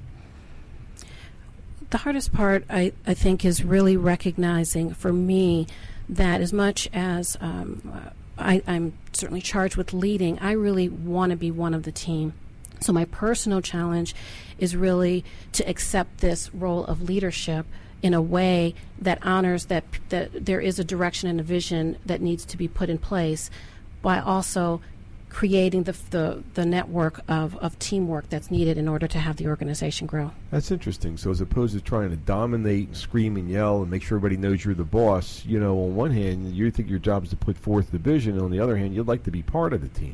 C: The hardest part, I, I think, is really recognizing for me that as much as um, I, I'm certainly charged with leading, I really want to be one of the team. So my personal challenge is really to accept this role of leadership in a way that honors that, that there is a direction and a vision that needs to be put in place, by also creating the, the, the network of, of teamwork that's needed in order to have the organization grow.
B: That's interesting. So as opposed to trying to dominate and scream and yell and make sure everybody knows you're the boss, you know, on one hand, you think your job is to put forth the vision, and on the other hand, you'd like to be part of the team.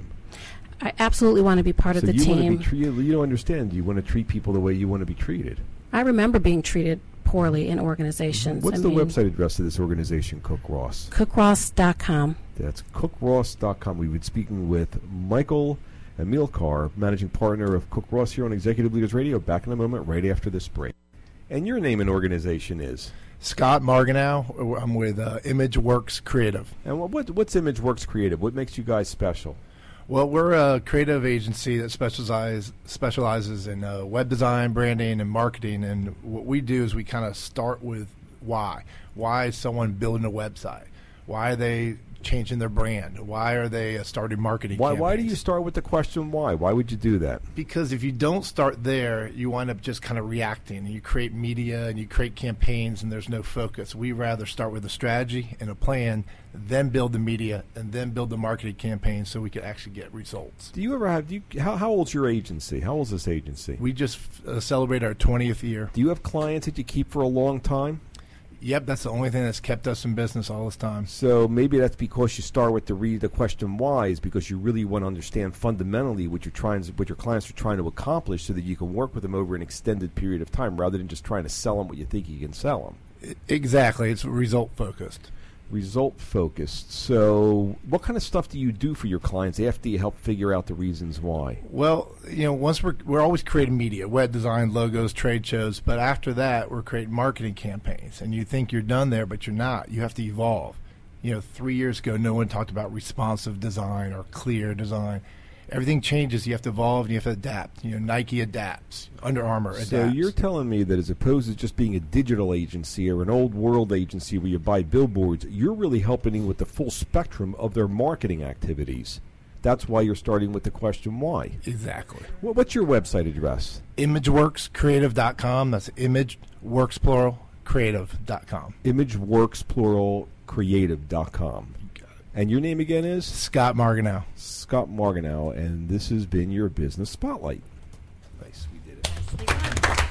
C: I absolutely want to be part
B: so
C: of the
B: you
C: team.
B: Want to be tre- you don't understand. You want to treat people the way you want to be treated.
C: I remember being treated poorly in organizations.
B: What's
C: I
B: the
C: mean,
B: website address of this organization, Cook Ross?
C: cook ross dot com.
B: That's cook ross dot com. We've been speaking with Michael Amilcar, managing partner of Cook Ross here on Executive Leaders Radio. Back in a moment, right after this break. And your name and organization is?
D: Scott Marganow. I'm with uh, ImageWorks Creative.
B: And what, what what's ImageWorks Creative? What makes you guys special?
D: Well, we're a creative agency that specializes specializes in uh, web design, branding, and marketing. And what we do is we kind of start with why. Why is someone building a website? Why are they changing their brand? Why are they uh, starting marketing
B: Why
D: campaigns?
B: why do you start with the question why? Why would you do that?
D: Because if you don't start there, you wind up just kind of reacting. And you create media and you create campaigns, and there's no focus. We rather start with a strategy and a plan, then build the media, and then build the marketing campaign so we can actually get results.
B: Do you ever have? Do you, how how old's your agency? How old's this agency?
D: We just uh, celebrate our twentieth year.
B: Do you have clients that you keep for a long time?
D: Yep, that's the only thing that's kept us in business all this time.
B: So maybe that's because you start with the read the question why is because you really want to understand fundamentally what you're trying, what your clients are trying to accomplish, so that you can work with them over an extended period of time, rather than just trying to sell them what you think you can sell them.
D: Exactly, it's result focused.
B: Result focused. So, what kind of stuff do you do for your clients after you help figure out the reasons why?
D: Well, you know, once we're we're always creating media, web design, logos, trade shows, but after that, we're creating marketing campaigns. And you think you're done there, but you're not. You have to evolve. You know, three years ago, no one talked about responsive design or clear design. Everything changes. You have to evolve and you have to adapt. You know, Nike adapts. Under Armour adapts.
B: So you're telling me that as opposed to just being a digital agency or an old world agency where you buy billboards, you're really helping with the full spectrum of their marketing activities. That's why you're starting with the question why.
D: Exactly.
B: Well, what's your website address?
D: imageworks creative dot com. That's imageworks plural creative dot com.
B: imageworks plural creative dot com. And your name again is?
D: Scott Marganow.
B: Scott Marganow, and this has been your Business Spotlight. Nice, we did it.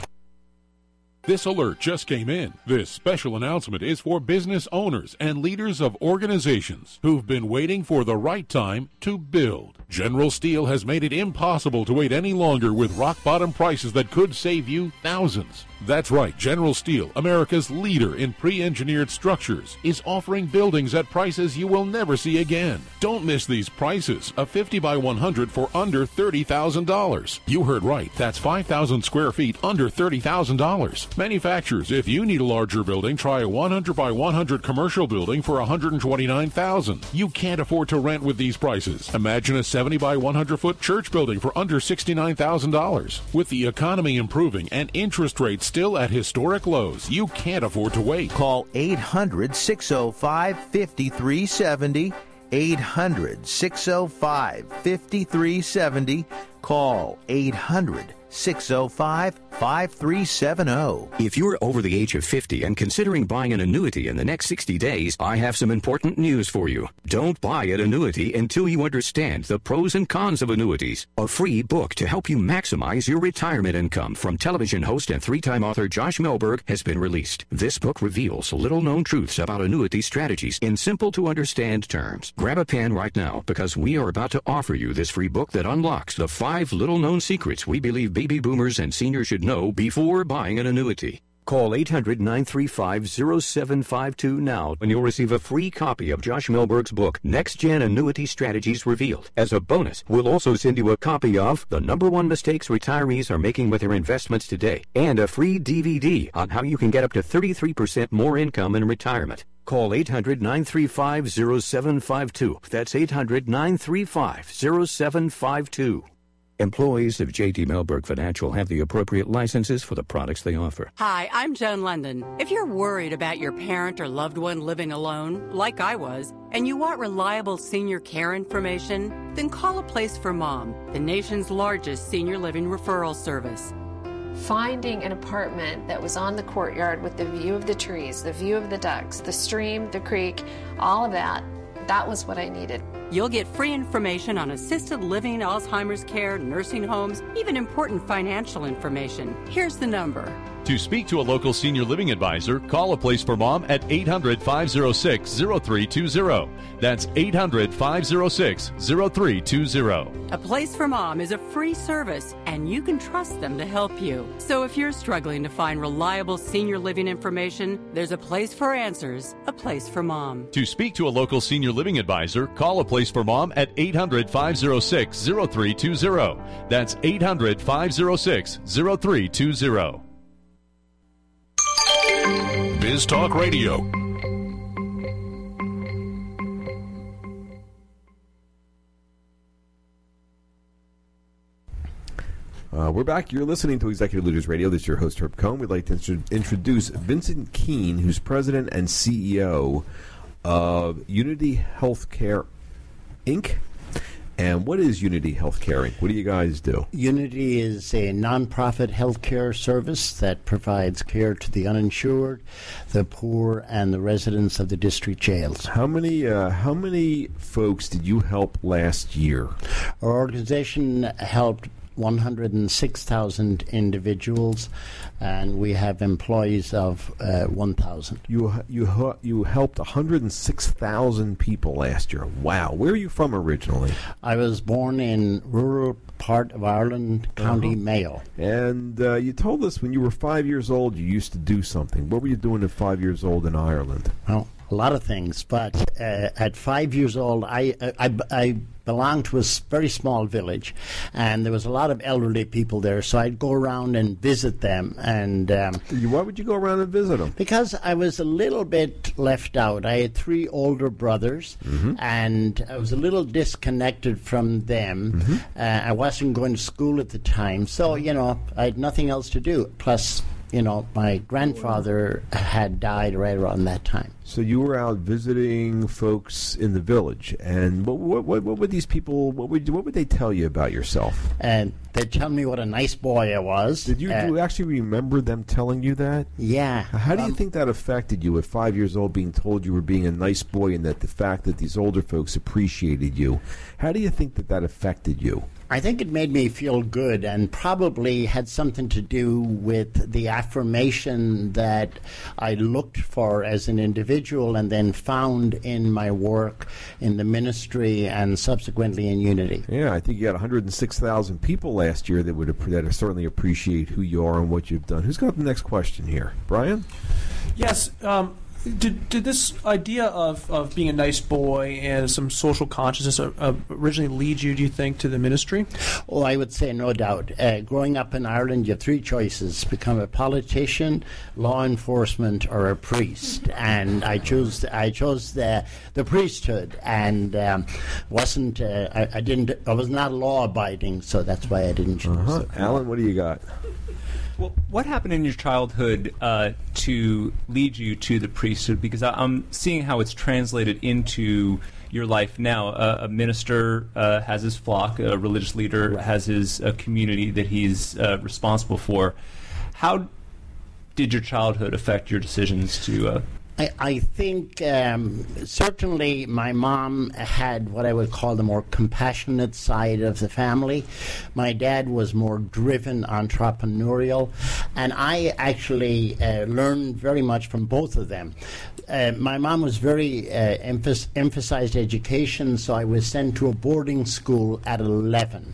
O: This alert just came in. This special announcement is for business owners and leaders of organizations who've been waiting for the right time to build. General Steel has made it impossible to wait any longer with rock-bottom prices that could save you thousands. That's right, General Steel, America's leader in pre-engineered structures, is offering buildings at prices you will never see again. Don't miss these prices. A fifty by one hundred for under thirty thousand dollars. You heard right. That's five thousand square feet under thirty thousand dollars. Manufacturers, if you need a larger building, try a one hundred by one hundred commercial building for one hundred twenty-nine thousand dollars. You can't afford to rent with these prices. Imagine a seventy by one hundred foot church building for under sixty-nine thousand dollars. With the economy improving and interest rates still at historic lows, you can't afford to wait.
U: Call eight hundred, six oh five, five three seven oh. eight hundred, six oh five, five three seven oh. Call eight hundred, six oh five, five three seven oh.
K: If you're over the age of fifty and considering buying an annuity in the next sixty days, I have some important news for you. Don't buy an annuity until you understand the pros and cons of annuities. A free book to help you maximize your retirement income from television host and three-time author Josh Melberg has been released. This book reveals little-known truths about annuity strategies in simple-to-understand terms. Grab a pen right now because we are about to offer you this free book that unlocks the five little-known secrets we believe baby boomers and seniors should know before buying an annuity. Call eight hundred, nine three five, zero seven five two now and you'll receive a free copy of Josh Melberg's book, Next Gen Annuity Strategies Revealed. As a bonus, we'll also send you a copy of The Number One Mistakes Retirees Are Making with Their Investments Today and a free D V D on how you can get up to thirty-three percent more income in retirement. Call eight hundred, nine three five, zero seven five two. That's eight hundred, nine three five, zero seven five two. Employees of J D. Melberg Financial have the appropriate licenses for the products they offer.
L: Hi, I'm Joan London. If you're worried about your parent or loved one living alone, like I was, and you want reliable senior care information, then call A Place for Mom, the nation's largest senior living referral service.
M: Finding an apartment that was on the courtyard with the view of the trees, the view of the ducks, the stream, the creek, all of that, that was what I needed.
L: You'll get free information on assisted living, Alzheimer's care, nursing homes, even important financial information. Here's the number.
N: To speak to a local senior living advisor, call A Place for Mom at eight hundred, five oh six, oh three two oh. That's eight hundred, five oh six, oh three two oh.
L: A Place for Mom is a free service, and you can trust them to help you. So if you're struggling to find reliable senior living information, there's a place for answers, A Place for Mom.
N: To speak to a local senior living advisor, call A Place for Mom at eight hundred, five oh six, oh three two oh. That's eight hundred, five oh six, oh three two oh.
O: Biz Talk Radio.
B: Uh, we're back. You're listening to Executive Leaders Radio. This is your host, Herb Cohen. We'd like to intro- introduce Vincent Keene, who's president and C E O of Unity Healthcare, Incorporated. And what is Unity Healthcare, Incorporated? What do you guys do?
X: Unity is a nonprofit healthcare service that provides care to the uninsured, the poor, and the residents of the district jails.
B: How many uh, how many folks did you help last year?
X: Our organization helped one hundred six thousand individuals, and we have employees of uh, one thousand.
B: You you you helped one hundred six thousand people last year. Wow. Where are you from originally?
X: I was born in rural part of Ireland, County uh-huh. Mayo.
B: And uh, you told us when you were five years old you used to do something. What were you doing at five years old in Ireland?
X: Well, a lot of things, but uh, at five years old, I, I, I belonged to a very small village, and there was a lot of elderly people there, so I'd go around and visit them. And um,
B: why would you go around and visit them?
X: Because I was a little bit left out. I had three older brothers, mm-hmm. and I was a little disconnected from them. Mm-hmm. Uh, I wasn't going to school at the time, so, you know, I had nothing else to do. Plus, you know, my grandfather had died right around that time.
B: So you were out visiting folks in the village, and what what what, what would these people what would what would they tell you about yourself?
X: And they'd tell me what a nice boy I was.
B: Did you, uh, do you actually remember them telling you that?
X: Yeah.
B: How do you
X: um,
B: think that affected you at five years old, being told you were being a nice boy, and that the fact that these older folks appreciated you? How do you think that that affected you?
X: I think it made me feel good, and probably had something to do with the affirmation that I looked for as an individual and then found in my work in the ministry and subsequently in Unity.
B: Yeah, I think you got one hundred six thousand people last year that would that certainly appreciate who you are and what you've done. Who's got the next question here? Brian?
G: Yes. Um, Did, did this idea of, of being a nice boy and some social consciousness uh, uh, originally lead you, do you think, to the ministry?
X: Oh, I would say no doubt. Uh, growing up in Ireland, you have three choices: become a politician, law enforcement, or a priest. And I chose I chose the the priesthood, and um, wasn't uh, I, I didn't I was not law abiding, so that's why I didn't choose
B: uh-huh.
X: it.
B: Alan, what do you got?
Y: Well, what happened in your childhood uh, to lead you to the priesthood? Because I, I'm seeing how it's translated into your life now. Uh, a minister uh, has his flock, a religious leader right. has his uh, community that he's uh, responsible for. How did your childhood affect your decisions to... Uh,
X: I, I think um, certainly my mom had what I would call the more compassionate side of the family. My dad was more driven, entrepreneurial, and I actually uh, learned very much from both of them. Uh, my mom was very uh, emph- emphasized education, so I was sent to a boarding school at eleven.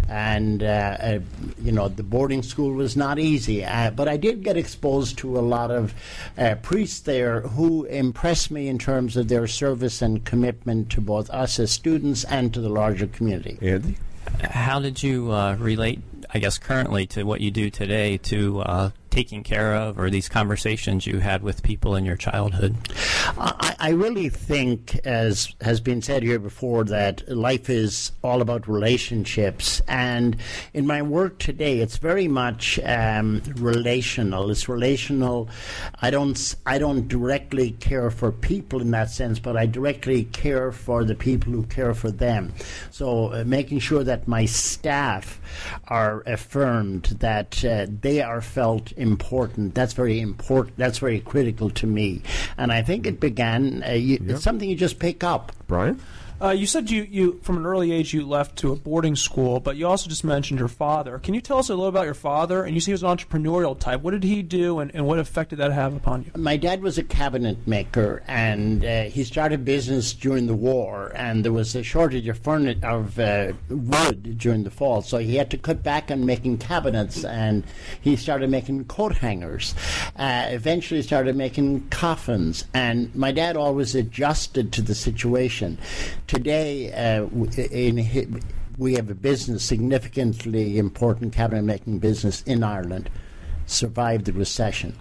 X: And, uh, uh, you know, the boarding school was not easy. Uh, but I did get exposed to a lot of uh, priests there who impressed me in terms of their service and commitment to both us as students and to the larger community.
B: Andy?
P: How did you uh, relate, I guess, currently to what you do today to uh, taking care of, or these conversations you had with people in your childhood?
X: I, I really think, as has been said here before, that life is all about relationships. And in my work today, it's very much um, relational. It's relational. I don't, I don't directly care for people in that sense, but I directly care for the people who care for them. So uh, making sure that my staff are affirmed, that uh, they are felt important. That's very important. That's very critical to me. And I think it began, uh, you,
B: Yep.
X: it's something you just pick up.
B: Brian?
G: Uh, you said you, you, from an early age, you left to a boarding school, but you also just mentioned your father. Can you tell us a little about your father? And you say he was an entrepreneurial type. What did he do, and, and what effect did that have upon you?
X: My dad was a cabinet maker, and uh, he started business during the war, and there was a shortage of furniture, of uh, wood during the fall, so he had to cut back on making cabinets, and he started making coat hangers. Uh, eventually started making coffins, and my dad always adjusted to the situation. Today, uh, in his, we have a business, significantly important cabinet-making business in Ireland, survived the recession.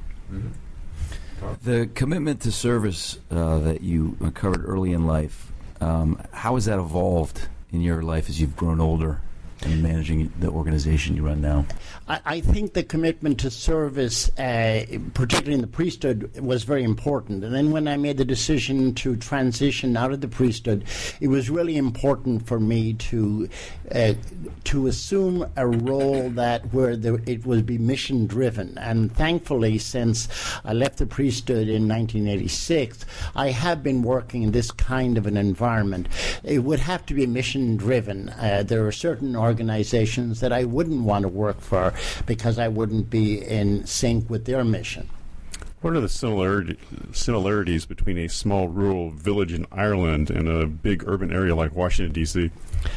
B: Mm-hmm.
Q: The commitment to service uh, that you covered early in life, um, how has that evolved in your life as you've grown older and managing the organization you run now?
X: I, I think the commitment to service, uh, particularly in the priesthood, was very important. And then when I made the decision to transition out of the priesthood, it was really important for me to uh, to assume a role that where there, it would be mission driven. And thankfully, since I left the priesthood in nineteen eighty-six, I have been working in this kind of an environment. It would have to be mission driven. Uh, there are certain organizations that I wouldn't want to work for because I wouldn't be in sync with their mission.
R: What are the similarity, similarities between a small rural village in Ireland and a big urban area like Washington, D C?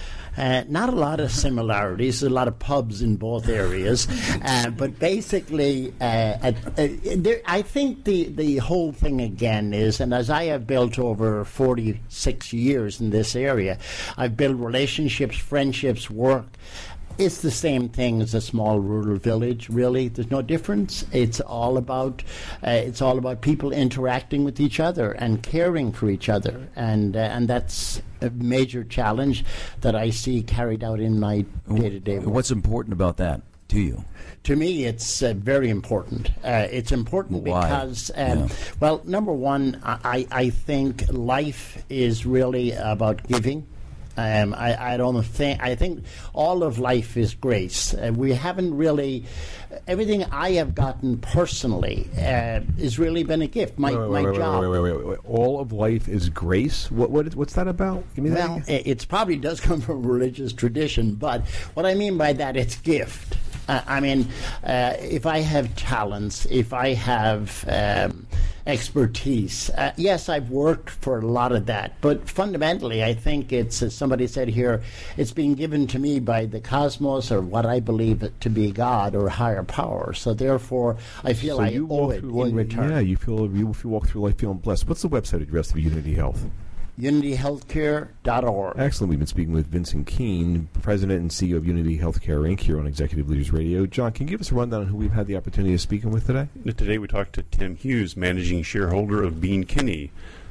X: Uh, not a lot of similarities. There's a lot of pubs in both areas, uh, but basically, uh, uh, uh, there, I think the, the whole thing again is, and as I have built over forty-six years in this area, I've built relationships, friendships, work. It's the same thing as a small rural village, really. There's no difference. It's all about uh, it's all about people interacting with each other and caring for each other, and uh, and that's a major challenge that I see carried out in my day-to-day work.
Q: What's important about that to you?
X: To me, it's uh, very important. Uh, it's important
Q: Why?
X: because, um,
Q: Yeah.
X: well, number one, I, I think life is really about giving. Um, I, I don't think I think all of life is grace. Uh, we haven't really everything I have gotten personally uh, has really been a gift. My
B: wait, wait,
X: my
B: wait,
X: job.
B: Wait, wait, wait, wait, wait. All of life is grace. What what is, what's that about? Give me that
X: Well,
B: again.
X: it it's probably does come from religious tradition, but what I mean by that, it's gift. Uh, I mean, uh, if I have talents, if I have um, expertise, uh, yes, I've worked for a lot of that. But fundamentally, I think it's, as somebody said here, it's being given to me by the cosmos or what I believe it to be God or a higher power. So therefore, I feel
B: So
X: I
B: you
X: owe
B: walk
X: it
B: through
X: in
B: life-
X: return.
B: Yeah, you feel you, if you walk through life feeling blessed. What's the website address of Unity Health?
X: unity healthcare dot org.
B: Excellent. We've been speaking with Vincent Keene, President and C E O of Unity Healthcare Incorporated here on Executive Leaders Radio. John, can you give us a rundown on who we've had the opportunity of speaking with today?
R: Today we talked to Tim Hughes, managing shareholder of Bean Kinney,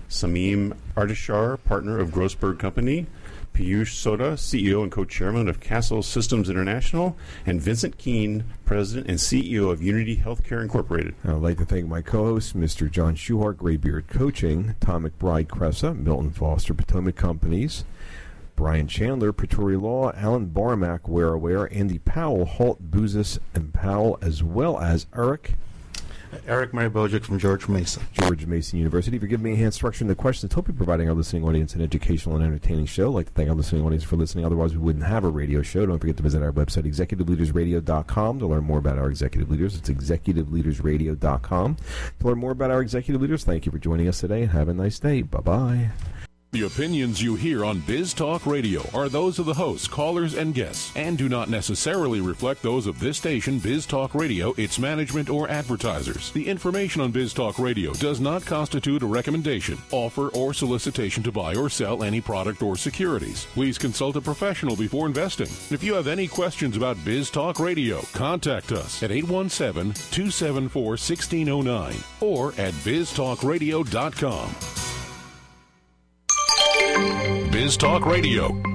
R: Samim Ardashar, partner of Grossberg Company, Piyush Soda, C E O and co-chairman of Castle Systems International, and Vincent Keene, President and C E O of Unity Healthcare Incorporated.
B: I'd like to thank my co-hosts, Mister John Schuhart, Graybeard Coaching, Tom McBride Cressa, Milton Foster, Potomac Companies, Brian Chandler, Pretoria Law, Alan Barmack, WareAware, Andy Powell, Halt, Buzis, and Powell, as well as Eric
S: Eric Maribojic from George Mason.
B: George Mason University. For giving me a hand structuring the questions, hope you're providing our listening audience an educational and entertaining show. I'd like to thank our listening audience for listening. Otherwise, we wouldn't have a radio show. Don't forget to visit our website, executive leaders radio dot com, to learn more about our executive leaders. It's executive leaders radio dot com. To learn more about our executive leaders, thank you for joining us today, and have a nice day. Bye-bye.
O: The opinions you hear on Biz Talk Radio are those of the hosts, callers, and guests, and do not necessarily reflect those of this station, Biz Talk Radio, its management, or advertisers. The information on Biz Talk Radio does not constitute a recommendation, offer, or solicitation to buy or sell any product or securities. Please consult a professional before investing. If you have any questions about Biz Talk Radio, contact us at eight one seven, two seven four, one six zero nine or at biz talk radio dot com. Biz Talk Radio.